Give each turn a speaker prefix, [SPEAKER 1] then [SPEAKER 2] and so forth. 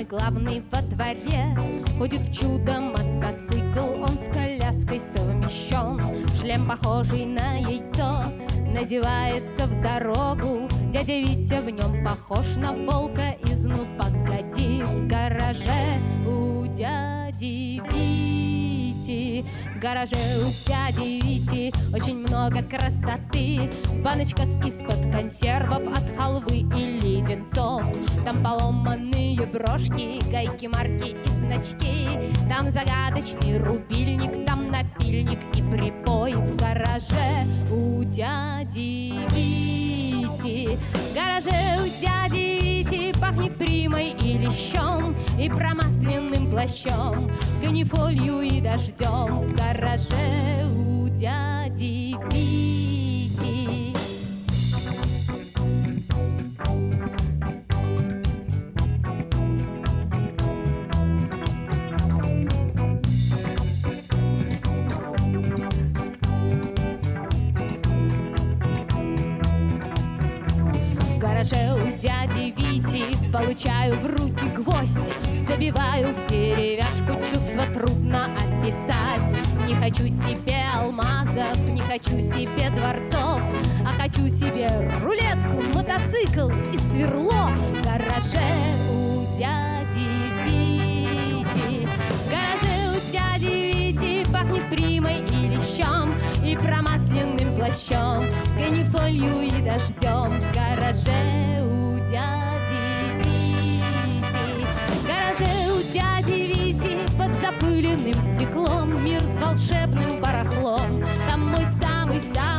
[SPEAKER 1] главный во дворе. Ходит чудо-мотоцикл, он с коляской совмещен. Шлем, похожий на яйцо, надевается в дорогу. Дядя Витя в нем похож на волка из «Ну погоди». В гараже у дяди Вити, в гараже у дяди Вити очень много красоты. В баночках из-под консервов, от халвы и леденцов. Там поломанные брошки, гайки, марки и значки. Там загадочный рубильник, там напильник и припой. В гараже у дяди Вити, в гараже у дяди Вити пахнет примой и лещом, и промасленным плащом, канифолью и дождем. В гараже у дяди Вити. В гараже у дяди Вити получаю в руки гвоздь, забиваю в деревяшку, чувство трудно описать. Не хочу себе алмазов, не хочу себе дворцов, а хочу себе рулетку, мотоцикл и сверло. В гараже у дяди Вити, в гараже у дяди Вити пахнет примой и лещом, и промасленным плащом, канифолью и дождем. В гараже у дяди Вити, в гараже у дяди Вити под запыленным стеклом мир с волшебным барахлом. Там мой самый-самый